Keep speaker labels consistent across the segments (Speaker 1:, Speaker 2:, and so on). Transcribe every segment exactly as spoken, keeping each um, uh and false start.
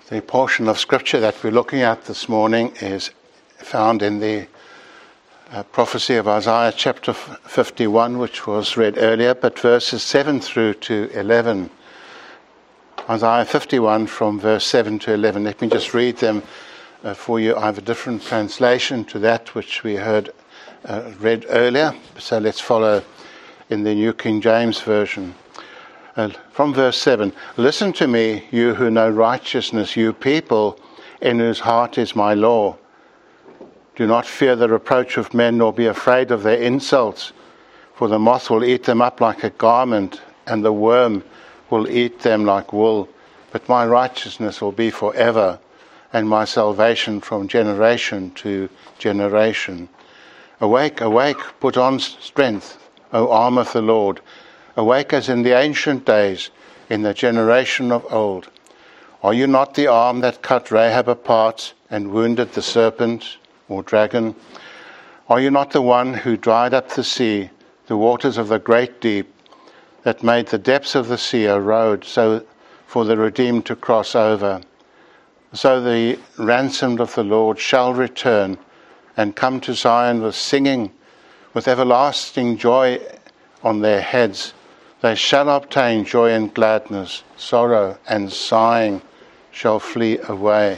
Speaker 1: The portion of scripture that we're looking at this morning is found in the uh, prophecy of Isaiah chapter fifty-one, which was read earlier, but verses seven through to eleven. Isaiah fifty-one from verse seven to eleven. Let me just read them uh, for you. I have a different translation to that which we heard uh, read earlier, so let's follow in the New King James Version. Uh, from verse seven, "Listen to me, you who know righteousness, you people in whose heart is my law. Do not fear the reproach of men, nor be afraid of their insults, for the moth will eat them up like a garment, and the worm will eat them like wool. But my righteousness will be forever, and my salvation from generation to generation. Awake, awake, put on strength, O arm of the Lord. Awake as in the ancient days, in the generation of old. Are you not the arm that cut Rahab apart and wounded the serpent or dragon? Are you not the one who dried up the sea, the waters of the great deep, that made the depths of the sea a road so for the redeemed to cross over? So the ransomed of the Lord shall return and come to Zion with singing, with everlasting joy on their heads. They shall obtain joy and gladness, sorrow and sighing shall flee away."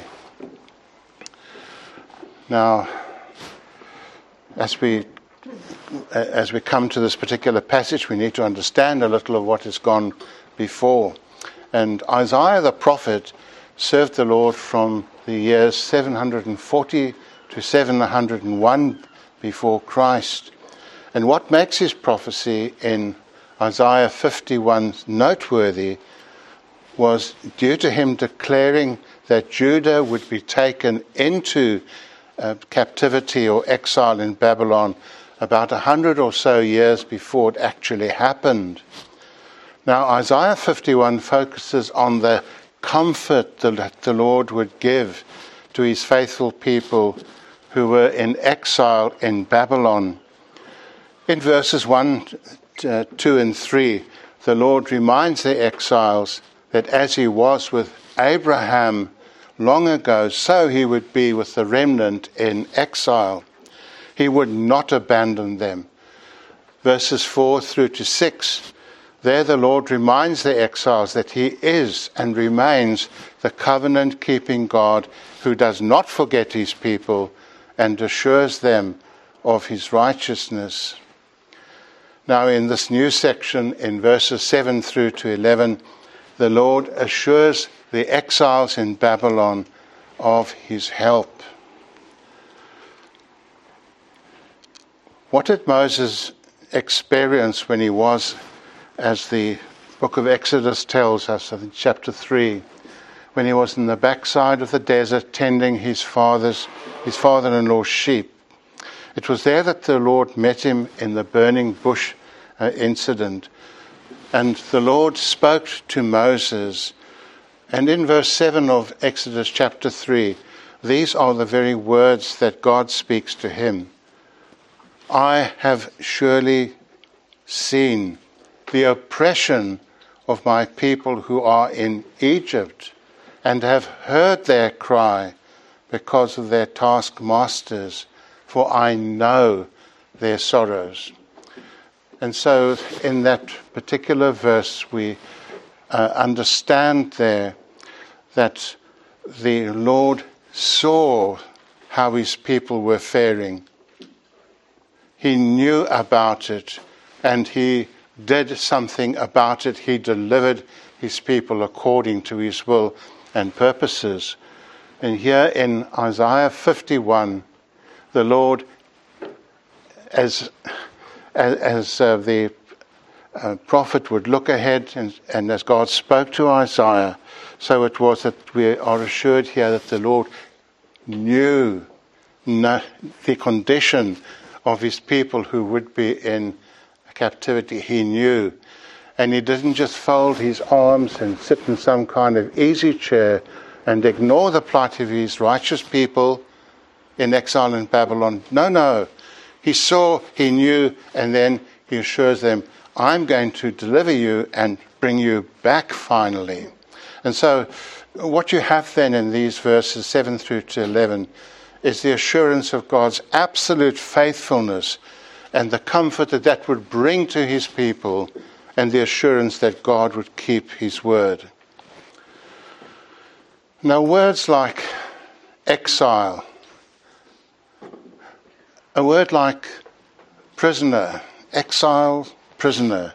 Speaker 1: Now, as we as we come to this particular passage, we need to understand a little of what has gone before. And Isaiah the prophet served the Lord from the years seven hundred forty to seven hundred one before Christ. And what makes his prophecy in Isaiah fifty-one noteworthy was due to him declaring that Judah would be taken into uh, captivity or exile in Babylon about a hundred or so years before it actually happened. Now, Isaiah fifty-one focuses on the comfort that the Lord would give to his faithful people who were in exile in Babylon. In verses one, uh, two and three, the Lord reminds the exiles that as he was with Abraham long ago, so he would be with the remnant in exile. He would not abandon them. Verses four through to six, there the Lord reminds the exiles that he is and remains the covenant-keeping God who does not forget his people and assures them of his righteousness. Now, in this new section, in verses seven through to eleven, the Lord assures the exiles in Babylon of his help. What did Moses experience when he was, as the book of Exodus tells us in chapter three, when he was in the backside of the desert tending his father's, his father-in-law's sheep? It was there that the Lord met him in the burning bush uh, incident. And the Lord spoke to Moses. And in verse seven of Exodus chapter three, these are the very words that God speaks to him. "I have surely seen the oppression of my people who are in Egypt, and have heard their cry because of their taskmasters, for I know their sorrows." And so in that particular verse we uh, understand there that the Lord saw how his people were faring. He knew about it and he did something about it. He delivered his people according to his will and purposes. And here in Isaiah fifty-one, the Lord, as as, as uh, the uh, prophet would look ahead, and, and as God spoke to Isaiah, so it was that we are assured here that the Lord knew no, the condition of his people who would be in captivity. He knew. And he didn't just fold his arms and sit in some kind of easy chair and ignore the plight of his righteous people in exile in Babylon. No, no. He saw, he knew, and then he assures them, I'm going to deliver you and bring you back finally. And so what you have then in these verses seven through to eleven is the assurance of God's absolute faithfulness and the comfort that that would bring to his people, and the assurance that God would keep his word. Now, words like exile, a word like prisoner, exile, prisoner,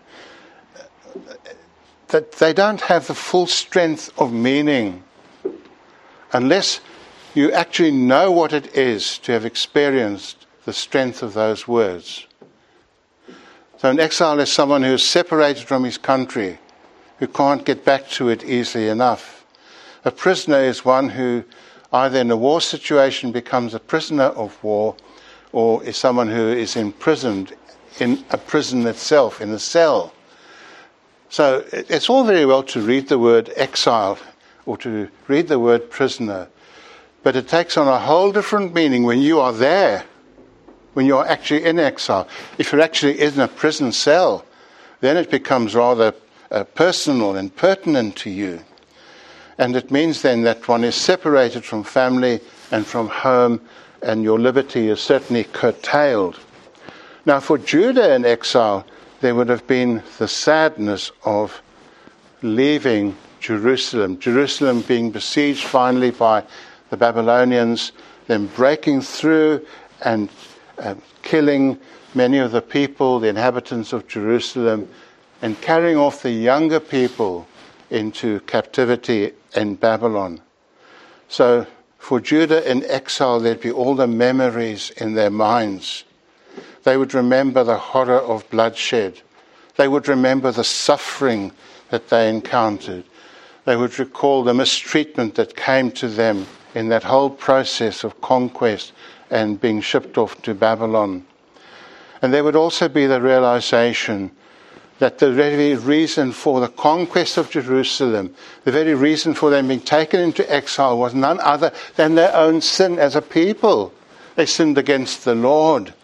Speaker 1: that they don't have the full strength of meaning unless you actually know what it is to have experienced the strength of those words. So an exile is someone who is separated from his country, who can't get back to it easily enough. A prisoner is one who either in a war situation becomes a prisoner of war, or is someone who is imprisoned in a prison itself, in a cell. So it's all very well to read the word exile or to read the word prisoner, but it takes on a whole different meaning when you are there, when you're actually in exile. If you're actually in a prison cell, then it becomes rather uh, personal and pertinent to you. And it means then that one is separated from family and from home, and your liberty is certainly curtailed. Now, for Judah in exile, there would have been the sadness of leaving Jerusalem. Jerusalem being besieged finally by the Babylonians, then breaking through and uh, killing many of the people, the inhabitants of Jerusalem, and carrying off the younger people into captivity in Babylon. So for Judah in exile, there'd be all the memories in their minds. They would remember the horror of bloodshed. They would remember the suffering that they encountered. They would recall the mistreatment that came to them in that whole process of conquest and being shipped off to Babylon. And there would also be the realization that the very reason for the conquest of Jerusalem, the very reason for them being taken into exile, was none other than their own sin as a people. They sinned against the Lord.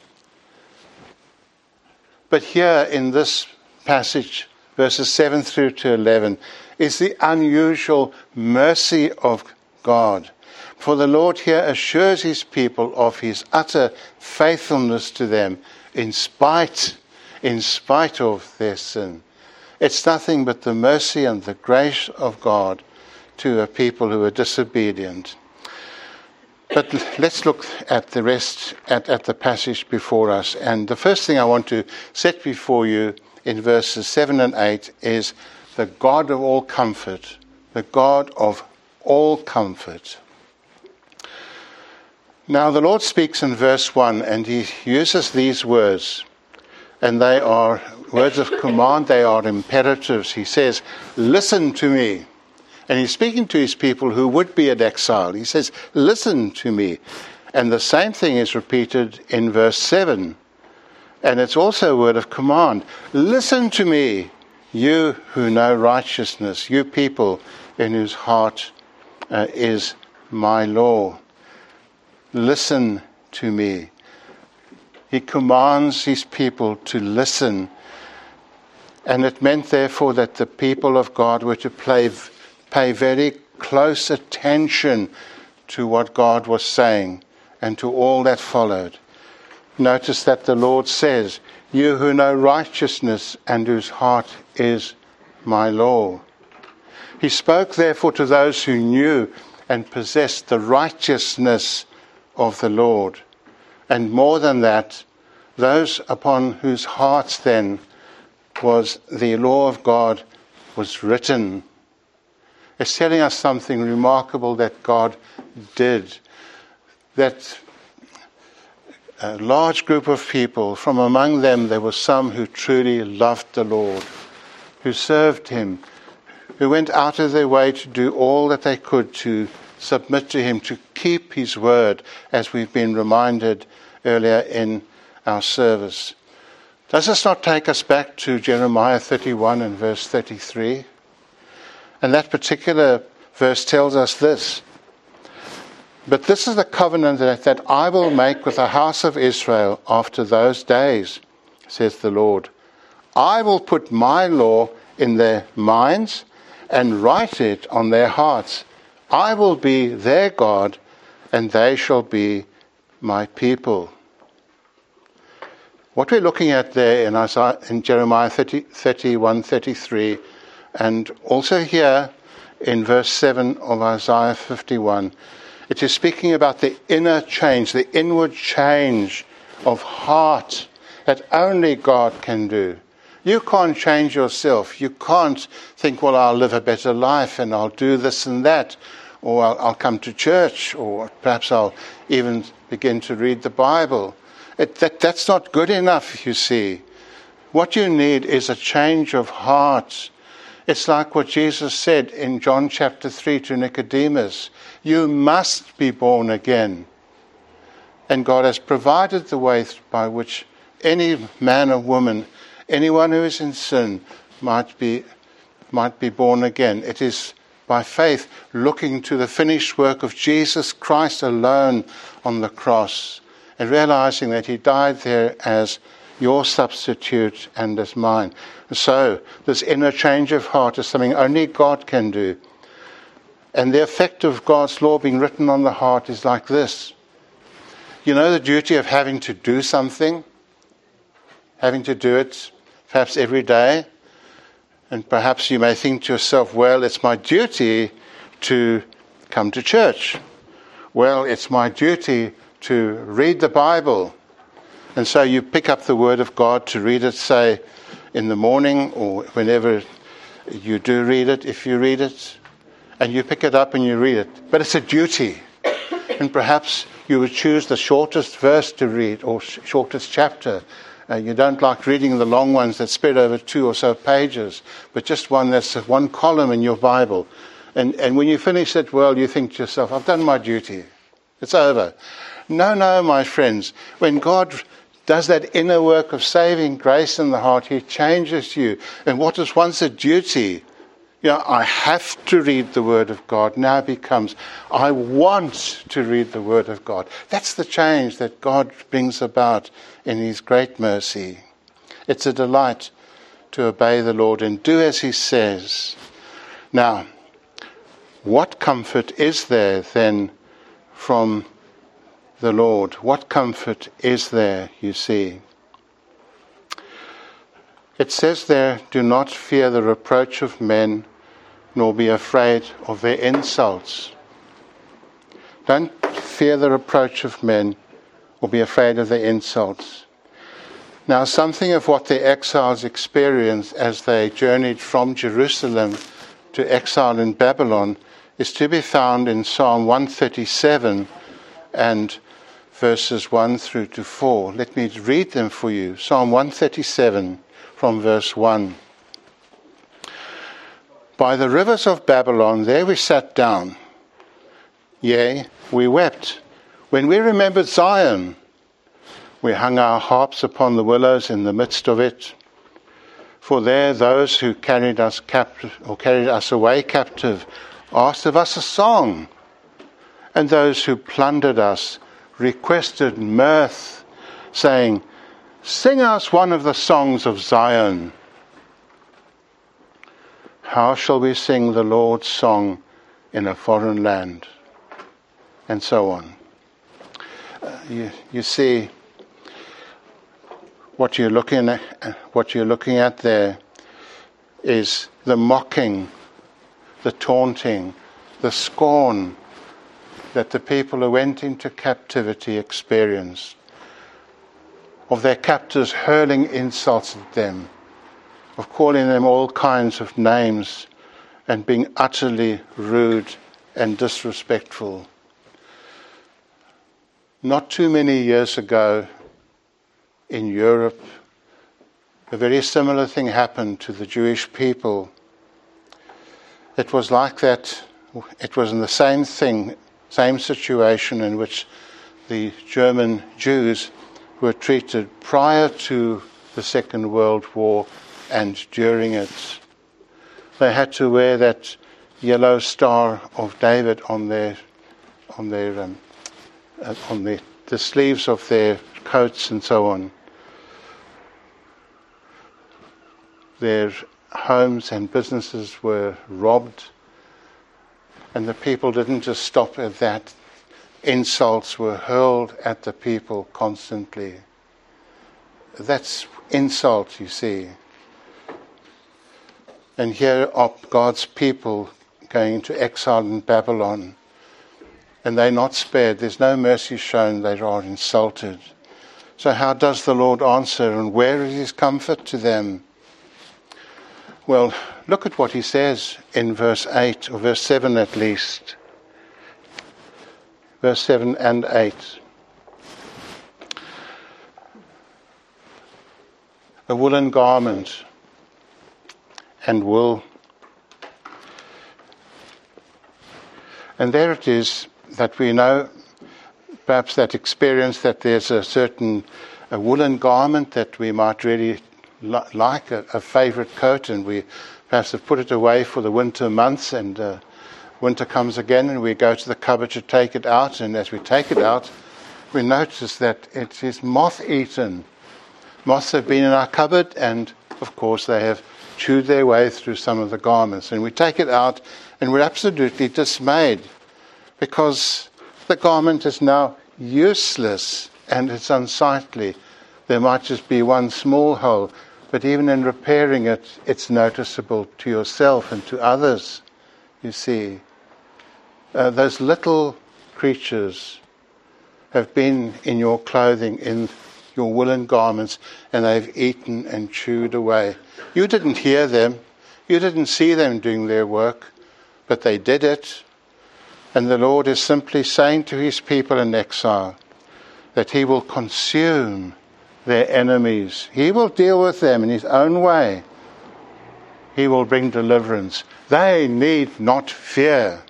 Speaker 1: But here in this passage, verses seven through to eleven, is the unusual mercy of God. For the Lord here assures his people of his utter faithfulness to them in spite, in spite of their sin. It's nothing but the mercy and the grace of God to a people who are disobedient. But let's look at the rest, at, at the passage before us. And the first thing I want to set before you in verses seven and eight is the God of all comfort, the God of all comfort. Now the Lord speaks in verse one, and he uses these words, and they are words of command, they are imperatives. He says, listen to me. And he's speaking to his people who would be in exile. He says, listen to me. And the same thing is repeated in verse seven. And it's also a word of command. Listen to me, you who know righteousness, you people in whose heart uh, is my law. Listen to me. He commands his people to listen. And it meant, therefore, that the people of God were to play, pay very close attention to what God was saying and to all that followed. Notice that the Lord says, you who know righteousness and whose heart is my law. He spoke, therefore, to those who knew and possessed the righteousness of the Lord. And more than that, those upon whose hearts then was the law of God was written. It's telling us something remarkable that God did. That a large group of people, from among them there were some who truly loved the Lord, who served him, who went out of their way to do all that they could to submit to him, to keep his word, as we've been reminded earlier in our service. Does this not take us back to Jeremiah thirty-one and verse thirty-three? And that particular verse tells us this. But this is the covenant that, that I will make with the house of Israel after those days, says the Lord. I will put my law in their minds and write it on their hearts. I will be their God, and they shall be my people. What we're looking at there in, Isaiah, in Jeremiah thirty, thirty-one, thirty-three, and also here in verse seven of Isaiah fifty-one, it is speaking about the inner change, the inward change of heart that only God can do. You can't change yourself. You can't think, well, I'll live a better life and I'll do this and that, or I'll, I'll come to church, or perhaps I'll even begin to read the Bible. It, that, that's not good enough, you see. What you need is a change of heart. It's like what Jesus said in John chapter three to Nicodemus. You must be born again. And God has provided the way by which any man or woman, anyone who is in sin, might be, might be born again. It is by faith looking to the finished work of Jesus Christ alone on the cross, and realizing that he died there as your substitute and as mine. So this inner change of heart is something only God can do. And the effect of God's law being written on the heart is like this. You know the duty of having to do something? Having to do it perhaps every day? And perhaps you may think to yourself, well, it's my duty to come to church. Well, it's my duty to read the Bible. And so you pick up the Word of God to read it, say, in the morning or whenever you do read it, if you read it. And you pick it up and you read it. But it's a duty. And perhaps you would choose the shortest verse to read or sh- shortest chapter. Uh, you don't like reading the long ones that spread over two or so pages, but just one that's one column in your Bible. And, and when you finish it, well, you think to yourself, I've done my duty. It's over. No, no, my friends. When God does that inner work of saving grace in the heart, he changes you. And what was once a duty, you know, I have to read the Word of God, now becomes, I want to read the Word of God. That's the change that God brings about in his great mercy. It's a delight to obey the Lord and do as he says. Now, what comfort is there then from the Lord? What comfort is there, you see? It says there, do not fear the reproach of men, nor be afraid of their insults. Don't fear the reproach of men, or be afraid of their insults. Now, something of what the exiles experienced as they journeyed from Jerusalem to exile in Babylon is to be found in Psalm one thirty-seven and verses one through to four. Let me read them for you. Psalm one thirty-seven from verse one. By the rivers of Babylon, there we sat down. Yea, we wept. When we remembered Zion, we hung our harps upon the willows in the midst of it. For there those who carried us captive, or carried us away captive, asked of us a song, and those who plundered us requested mirth, saying, sing us one of the songs of Zion. How shall we sing the Lord's song in a foreign land? And so on. Uh, you, you see, what you're looking at, what you're looking at there is the mocking, the taunting, the scorn that the people who went into captivity experienced, of their captors hurling insults at them, of calling them all kinds of names and being utterly rude and disrespectful. Not too many years ago in Europe, a very similar thing happened to the Jewish people. It was like that, it was in the same thing, same situation in which the German Jews were treated prior to the Second World War and during it. They had to wear that yellow star of David on their on their um, uh, on the, the sleeves of their coats and so on. Their homes and businesses were robbed, And the people didn't just stop at that. Insults were hurled at the people constantly. That's insult, you see. And here are God's people going into exile in Babylon. And they're not spared. There's no mercy shown. They are insulted. So how does the Lord answer? And where is his comfort to them? Well, look at what he says in verse eight, or verse seven at least. Verse seven and eight. A woolen garment and wool. And there it is that we know, perhaps that experience, that there's a certain a woolen garment that we might really li- like, a, a favourite coat, and we perhaps have put it away for the winter months, and uh, winter comes again and we go to the cupboard to take it out, and as we take it out, we notice that it is moth-eaten. Moths have been in our cupboard, and of course they have chewed their way through some of the garments, and we take it out and we're absolutely dismayed because the garment is now useless and it's unsightly. There might just be one small hole, but even in repairing it, it's noticeable to yourself and to others, you see. Uh, those little creatures have been in your clothing, in your woolen garments, and they've eaten and chewed away. You didn't hear them. You didn't see them doing their work, but they did it. And the Lord is simply saying to his people in exile that he will consume their enemies. He will deal with them in his own way. He will bring deliverance. They need not fear.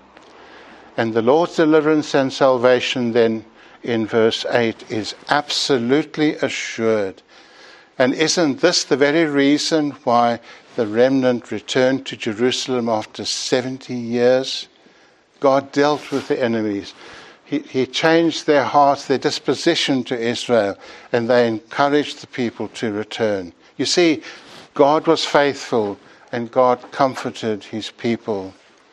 Speaker 1: And the Lord's deliverance and salvation then in verse eight is absolutely assured. And isn't this the very reason why the remnant returned to Jerusalem after seventy years? God dealt with the enemies. He, he changed their hearts, their disposition to Israel, and they encouraged the people to return. You see, God was faithful and God comforted his people.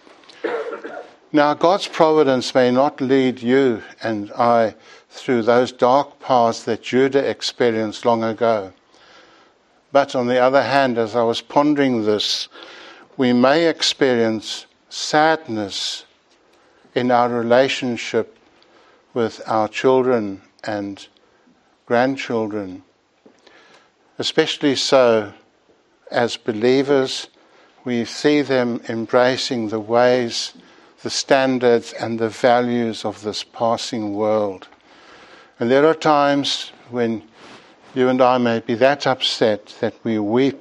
Speaker 1: Now, God's providence may not lead you and I through those dark paths that Judah experienced long ago. But on the other hand, as I was pondering this, we may experience sadness in our relationship with our children and grandchildren, especially so as believers. We see them embracing the ways, the standards and the values of this passing world. And there are times when you and I may be that upset that we weep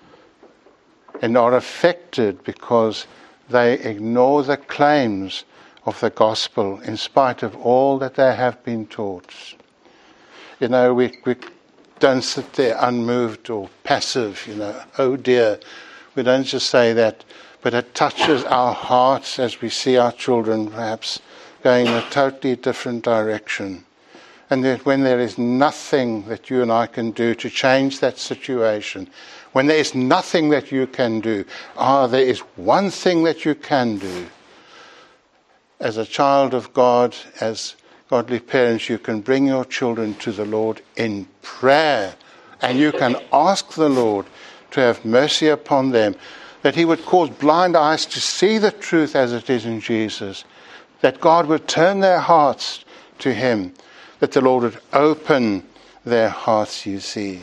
Speaker 1: and are affected because they ignore the claims of the gospel in spite of all that they have been taught. You know, we, we don't sit there unmoved or passive, you know, oh dear. We don't just say that, but it touches our hearts as we see our children perhaps going in a totally different direction. And that when there is nothing that you and I can do to change that situation, when there is nothing that you can do, ah, there is one thing that you can do. As a child of God, as godly parents, you can bring your children to the Lord in prayer, and you can ask the Lord to have mercy upon them, that he would cause blind eyes to see the truth as it is in Jesus, that God would turn their hearts to him, that the Lord would open their hearts, you see.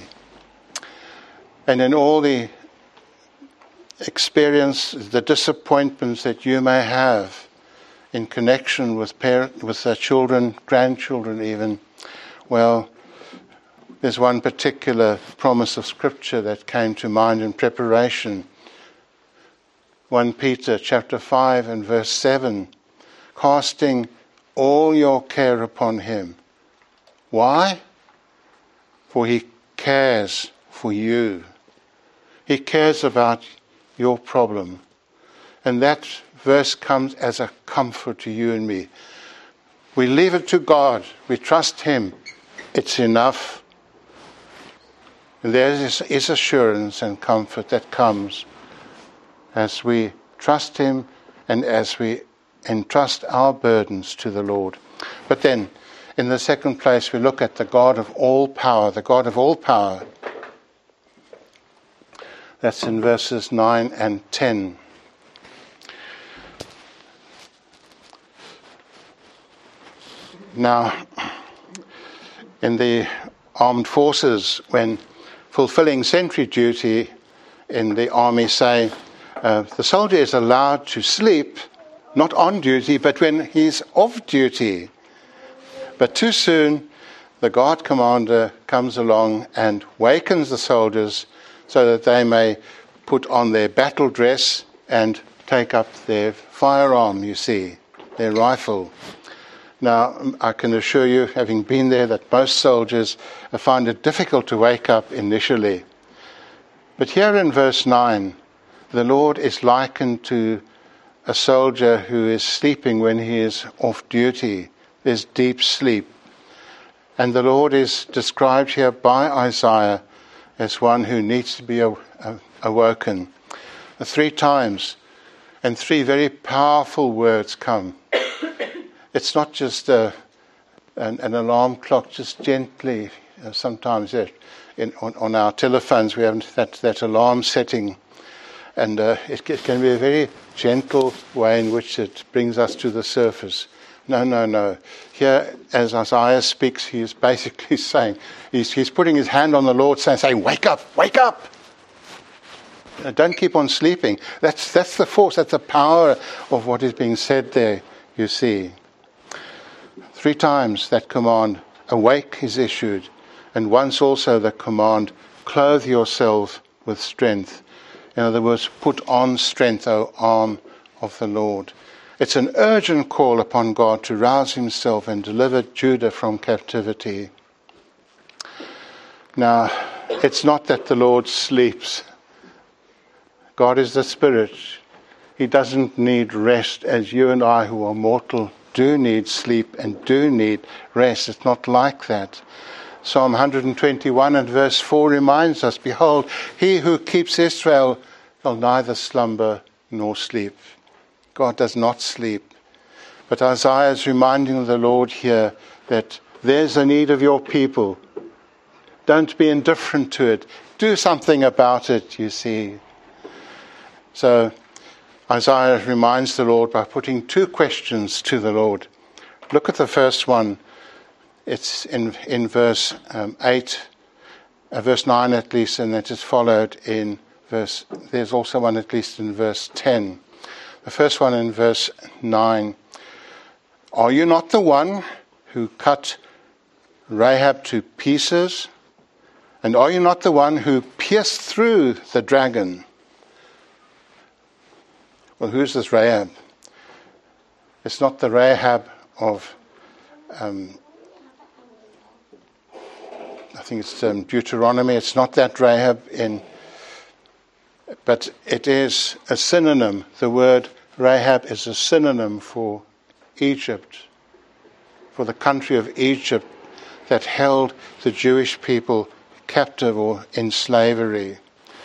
Speaker 1: And in all the experience, the disappointments that you may have in connection with parent, with their children, grandchildren even, well, there's one particular promise of Scripture that came to mind in preparation. First Peter chapter five and verse seven, casting all your care upon him. Why? For he cares for you. He cares about your problem. And that verse comes as a comfort to you and me. We leave it to God. We trust him. It's enough. And there is, is assurance and comfort that comes as we trust him and as we entrust our burdens to the Lord. But then, in the second place, we look at the God of all power, the God of all power. That's in verses nine and ten. Now, in the armed forces, when fulfilling sentry duty in the army, say, uh, the soldier is allowed to sleep, not on duty, but when he's off duty. But too soon, the guard commander comes along and wakens the soldiers so that they may put on their battle dress and take up their firearm, you see, their rifle. Now, I can assure you, having been there, that most soldiers find it difficult to wake up initially. But here in verse nine, the Lord is likened to a soldier who is sleeping when he is off duty. There's deep sleep. And the Lord is described here by Isaiah as one who needs to be awoken. Three times, and three very powerful words come. It's not just a, an, an alarm clock, just gently. Uh, sometimes uh, in, on, on our telephones we have that, that alarm setting. And uh, it, it can be a very gentle way in which it brings us to the surface. No, no, no. Here, as Isaiah speaks, he is basically saying, he's, he's putting his hand on the Lord, saying, saying, wake up, wake up. Uh, don't keep on sleeping. That's, that's the force, that's the power of what is being said there, you see. Three times that command, awake, is issued. And once also the command, clothe yourself with strength. In other words, put on strength, O arm of the Lord. It's an urgent call upon God to rouse himself and deliver Judah from captivity. Now, it's not that the Lord sleeps. God is the Spirit. He doesn't need rest as you and I, who are mortal, do need sleep and do need rest. It's not like that. Psalm one twenty-one and verse four reminds us, behold, he who keeps Israel will neither slumber nor sleep. God does not sleep. But Isaiah is reminding the Lord here that there's a need of your people. Don't be indifferent to it. Do something about it, you see. So Isaiah reminds the Lord by putting two questions to the Lord. Look at the first one. It's in in verse um, eight, uh, verse nine at least, and it is followed in verse. There's also one at least in verse ten. The first one in verse nine. Are you not the one who cut Rahab to pieces? And are you not the one who pierced through the dragon? Well, who's this Rahab? It's not the Rahab of, um, I think it's um, Deuteronomy. It's not that Rahab in, but it is a synonym. The word Rahab is a synonym for Egypt, for the country of Egypt that held the Jewish people captive or in slavery.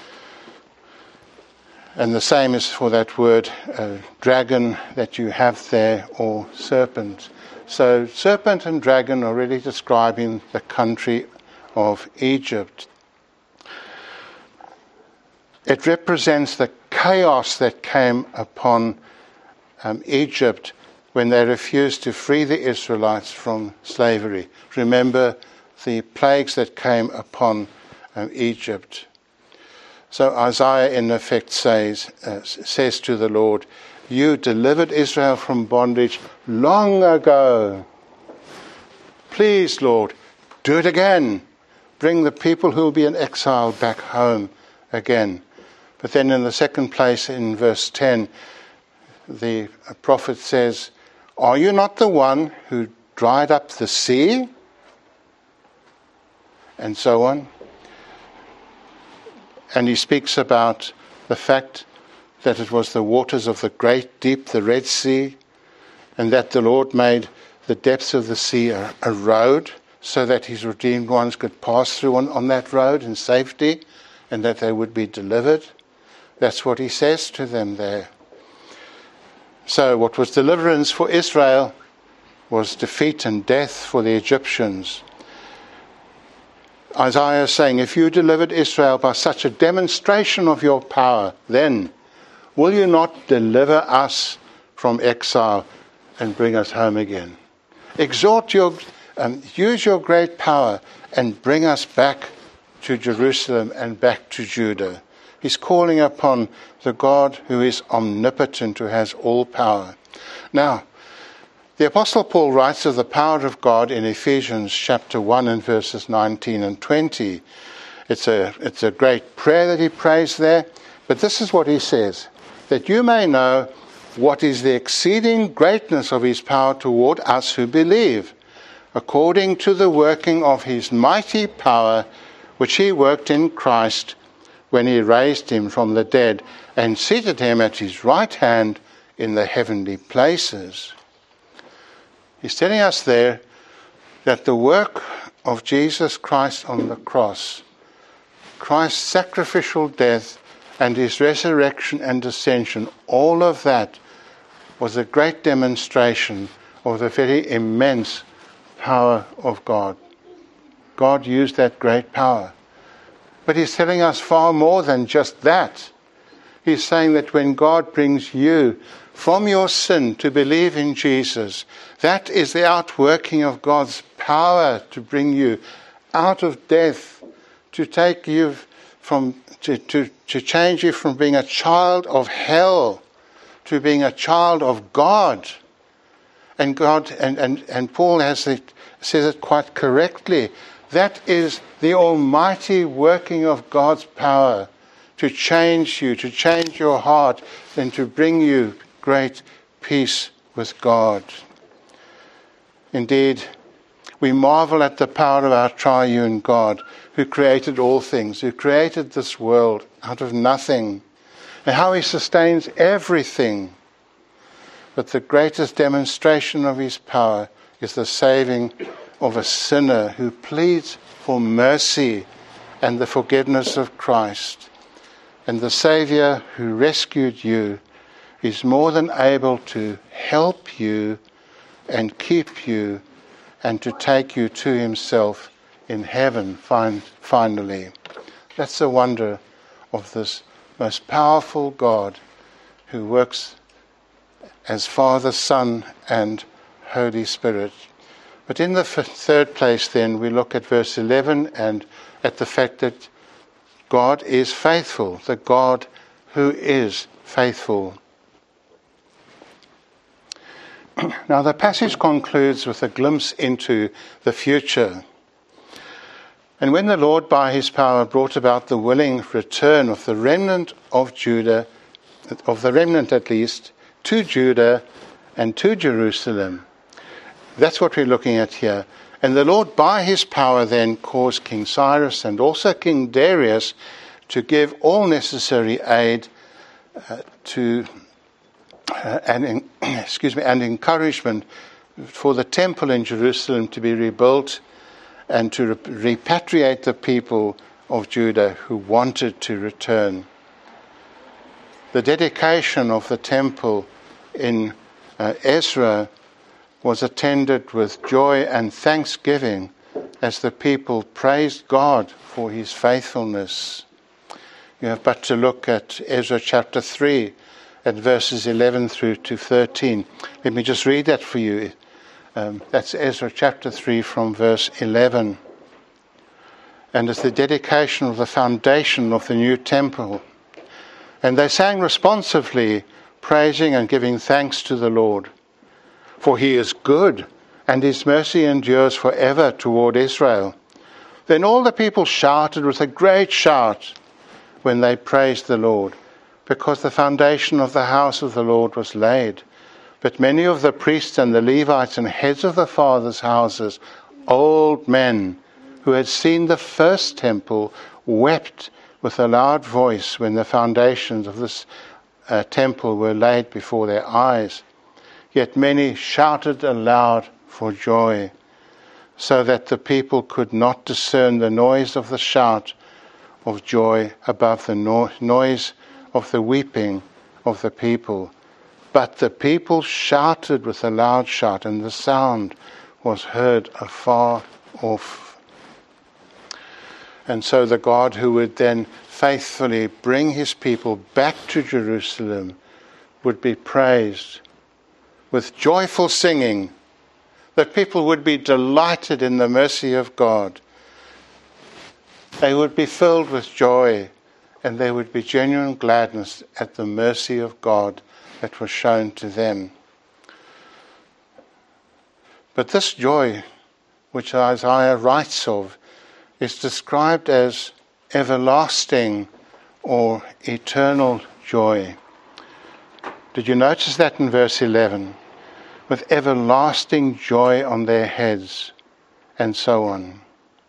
Speaker 1: And the same is for that word uh, dragon that you have there, or serpent. So serpent and dragon are really describing the country of Egypt. It represents the chaos that came upon um, Egypt when they refused to free the Israelites from slavery. Remember the plagues that came upon um, Egypt. So Isaiah in effect says, uh, says to the Lord, you delivered Israel from bondage long ago. Please, Lord, do it again. Bring the people who will be in exile back home again. But then in the second place, in verse ten, the prophet says, are you not the one who dried up the sea? And so on. And he speaks about the fact that it was the waters of the great deep, the Red Sea, and that the Lord made the depths of the sea a, a road so that his redeemed ones could pass through on, on that road in safety, and that they would be delivered. That's what he says to them there. So what was deliverance for Israel was defeat and death for the Egyptians. Isaiah is saying, if you delivered Israel by such a demonstration of your power, then will you not deliver us from exile and bring us home again? Exhort your, um, use your great power and bring us back to Jerusalem and back to Judah. He's calling upon the God who is omnipotent, who has all power. Now, the Apostle Paul writes of the power of God in Ephesians chapter one and verses nineteen and twenty. It's a, it's a great prayer that he prays there, but this is what he says, that you may know what is the exceeding greatness of his power toward us who believe, according to the working of his mighty power, which he worked in Christ when he raised him from the dead and seated him at his right hand in the heavenly places. He's telling us there that the work of Jesus Christ on the cross, Christ's sacrificial death and his resurrection and ascension, all of that was a great demonstration of the very immense power of God. God used that great power. But he's telling us far more than just that. He's saying that when God brings you from your sin to believe in Jesus, that is the outworking of God's power to bring you out of death, to take you from, to, to, to change you from being a child of hell to being a child of God. And God, and, and, and Paul has it, says it quite correctly. That is the almighty working of God's power to change you, to change your heart, and to bring you great peace with God. Indeed, we marvel at the power of our triune God, who created all things, who created this world out of nothing, and how he sustains everything. But the greatest demonstration of his power is the saving of a sinner who pleads for mercy and the forgiveness of Christ. And the Saviour who rescued you is more than able to help you and keep you and to take you to himself in heaven finally. That's the wonder of this most powerful God who works as Father, Son, and Holy Spirit. But in the f- third place then, we look at verse eleven and at the fact that God is faithful, the God who is faithful. Now the passage concludes with a glimpse into the future. And when the Lord by his power brought about the willing return of the remnant of Judah, of the remnant at least, to Judah and to Jerusalem. That's what we're looking at here. And the Lord by his power then caused King Cyrus and also King Darius to give all necessary aid uh, to uh, and excuse me and encouragement for the temple in Jerusalem to be rebuilt and to re- repatriate the people of Judah who wanted to return. The dedication of the temple in uh, Ezra was attended with joy and thanksgiving as the people praised God for his faithfulness. You have but to look at Ezra chapter three at verses eleven through to thirteen. Let me just read that for you. Um, that's Ezra chapter three from verse eleven. And it's the dedication of the foundation of the new temple. And they sang responsively, praising and giving thanks to the Lord. For he is good, and his mercy endures forever toward Israel. Then all the people shouted with a great shout when they praised the Lord, because the foundation of the house of the Lord was laid. But many of the priests and the Levites and heads of the fathers' houses, old men who had seen the first temple, wept with a loud voice when the foundations of this uh, temple were laid before their eyes. Yet many shouted aloud for joy, so that the people could not discern the noise of the shout of joy above the no- noise of the weeping of the people. But the people shouted with a loud shout, and the sound was heard afar off. And so the God who would then faithfully bring his people back to Jerusalem would be praised with joyful singing, that people would be delighted in the mercy of God. They would be filled with joy, and there would be genuine gladness at the mercy of God that was shown to them. But this joy, which Isaiah writes of, is described as everlasting or eternal joy. Did you notice that in verse eleven? With everlasting joy on their heads, and so on.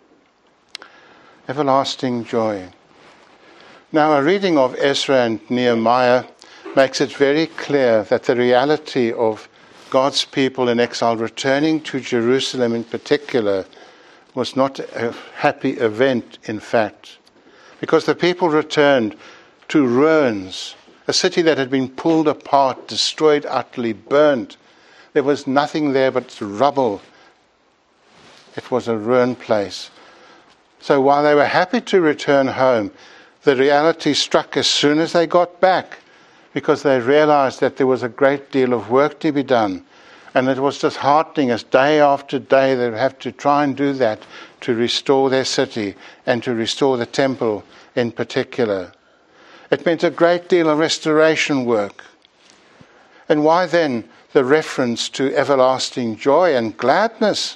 Speaker 1: Everlasting joy. Now, a reading of Ezra and Nehemiah makes it very clear that the reality of God's people in exile returning to Jerusalem in particular was not a happy event, in fact, because the people returned to ruins, a city that had been pulled apart, destroyed, utterly burnt. There was nothing there but rubble. It was a ruined place. So while they were happy to return home, the reality struck as soon as they got back, because they realized that there was a great deal of work to be done. And it was disheartening as day after day they would have to try and do that to restore their city and to restore the temple in particular. It meant a great deal of restoration work. And why then the reference to everlasting joy and gladness?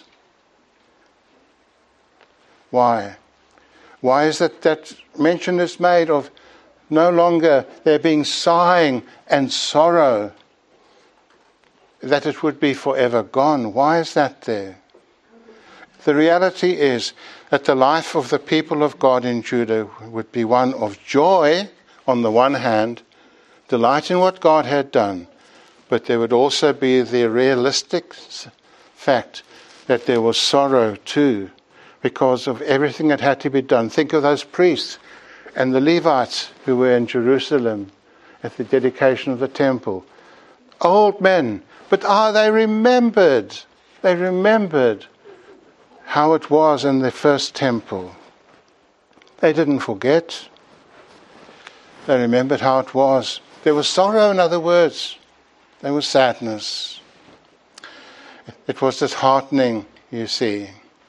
Speaker 1: Why? Why is it that mention is made of no longer there being sighing and sorrow, that it would be forever gone? Why is that there? The reality is that the life of the people of God in Judah would be one of joy on the one hand, delight in what God had done, but there would also be the realistic fact that there was sorrow too, because of everything that had to be done. Think of those priests and the Levites who were in Jerusalem at the dedication of the temple. Old men, but ah, they remembered. They remembered how it was in the first temple. They didn't forget. They remembered how it was. There was sorrow, in other words. There was sadness. It was disheartening, you see.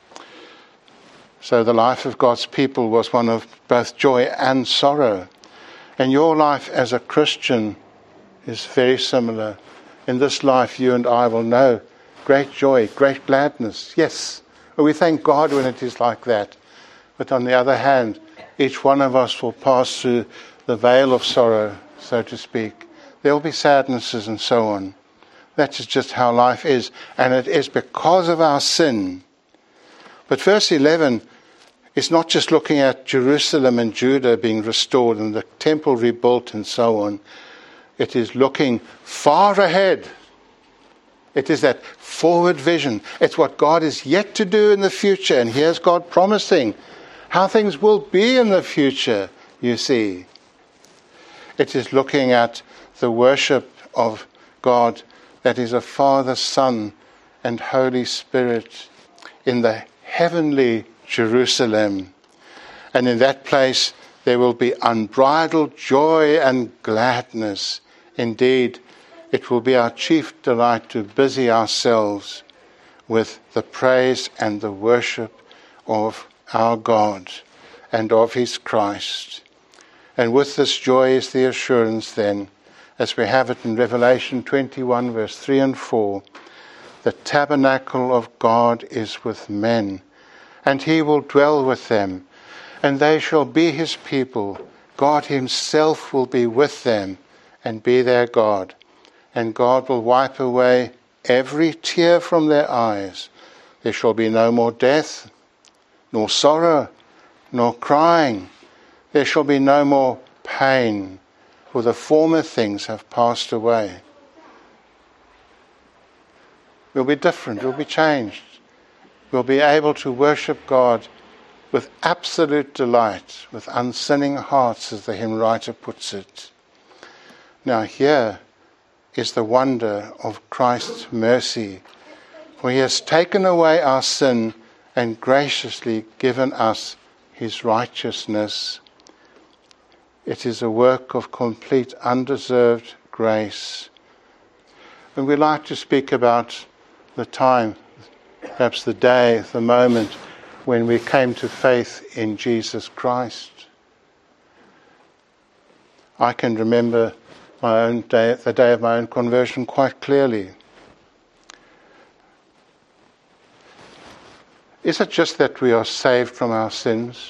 Speaker 1: So the life of God's people was one of both joy and sorrow. And your life as a Christian is very similar. In this life, you and I will know great joy, great gladness. Yes, we thank God when it is like that. But on the other hand, each one of us will pass through the veil of sorrow, so to speak. There will be sadnesses and so on. That is just how life is. And it is because of our sin. But verse eleven is not just looking at Jerusalem and Judah being restored and the temple rebuilt and so on. It is looking far ahead. It is that forward vision. It's what God is yet to do in the future. And here's God promising how things will be in the future, you see. It is looking at the worship of God that is a Father, Son, and Holy Spirit in the heavenly Jerusalem. And in that place there will be unbridled joy and gladness. Indeed, it will be our chief delight to busy ourselves with the praise and the worship of our God and of his Christ. And with this joy is the assurance then, as we have it in Revelation twenty-one, verse three and four, the tabernacle of God is with men, and he will dwell with them, and they shall be his people. God himself will be with them and be their God. And God will wipe away every tear from their eyes. There shall be no more death, nor sorrow, nor crying. There shall be no more pain, for the former things have passed away. We'll be different, we'll be changed. We'll be able to worship God with absolute delight, with unsinning hearts, as the hymn writer puts it. Now here, is the wonder of Christ's mercy, for he has taken away our sin and graciously given us his righteousness. It is a work of complete undeserved grace. And we like to speak about the time, perhaps the day, the moment when we came to faith in Jesus Christ. I can remember my own day, the day of my own conversion quite clearly. Is it just that we are saved from our sins?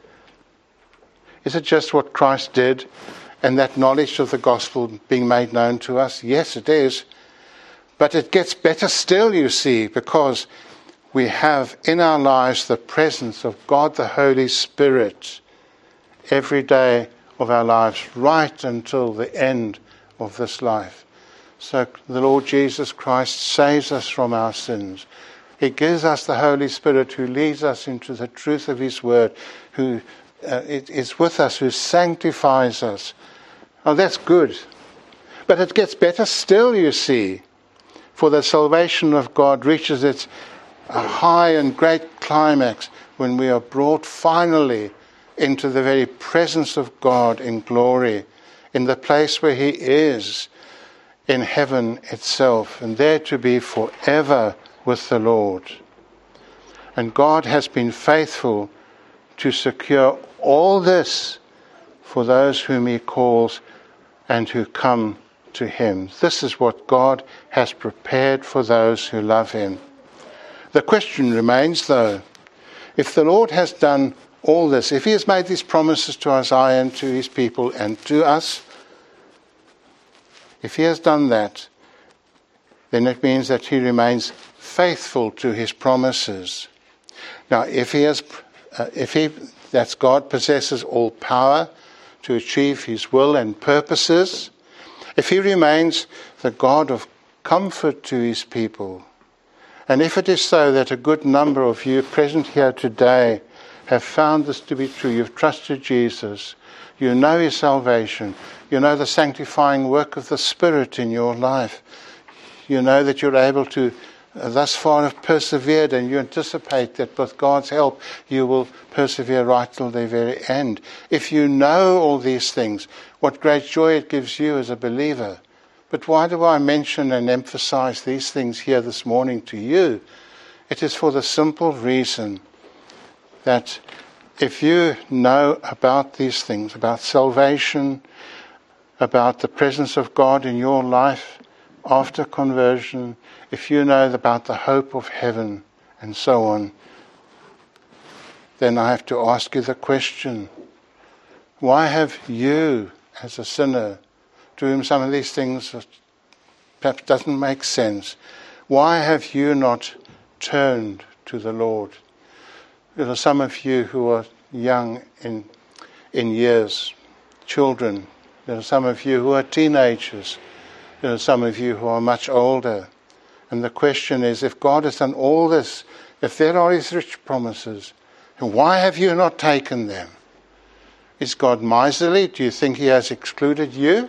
Speaker 1: Is it just what Christ did and that knowledge of the gospel being made known to us? Yes, it is. But it gets better still, you see, because we have in our lives the presence of God the Holy Spirit every day of our lives, right until the end of this life. So the Lord Jesus Christ saves us from our sins. He gives us the Holy Spirit who leads us into the truth of his word, who uh, is with us, who sanctifies us. Oh, that's good. But it gets better still, you see, for the salvation of God reaches its high and great climax when we are brought finally into the very presence of God in glory, in the place where he is, in heaven itself, and there to be forever with the Lord. And God has been faithful to secure all this for those whom he calls and who come to him. This is what God has prepared for those who love him. The question remains, though, if the Lord has done all this, if he has made these promises to Isaiah and to his people and to us, if he has done that, then it means that he remains faithful to his promises. Now, if he has, uh, if he, that's God possesses all power to achieve his will and purposes, if he remains the God of comfort to his people, and if it is so that a good number of you present here today have found this to be true, you've trusted Jesus, you know his salvation, you know the sanctifying work of the Spirit in your life, you know that you're able to uh, thus far have persevered, and you anticipate that with God's help you will persevere right till the very end. If you know all these things, what great joy it gives you as a believer. But why do I mention and emphasize these things here this morning to you? It is for the simple reason that if you know about these things, about salvation, about the presence of God in your life after conversion, if you know about the hope of heaven and so on, then I have to ask you the question, why have you, as a sinner, to whom some of these things perhaps doesn't make sense, why have you not turned to the Lord? There are some of you who are young in in years, children. There are some of you who are teenagers. There are some of you who are much older. And the question is, if God has done all this, if there are his rich promises, why have you not taken them? Is God miserly? Do you think he has excluded you?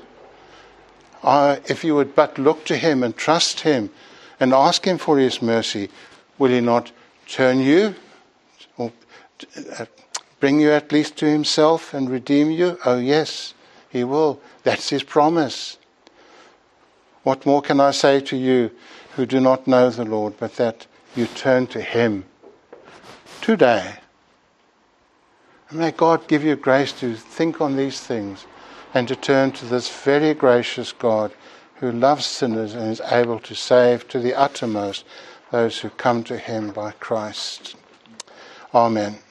Speaker 1: Uh, if you would but look to him and trust him and ask him for his mercy, will he not turn you or uh, bring you at least to himself and redeem you? Oh yes, he will. That's his promise. What more can I say to you who do not know the Lord, but that you turn to him today? And may God give you grace to think on these things and to turn to this very gracious God who loves sinners and is able to save to the uttermost those who come to him by Christ. Amen.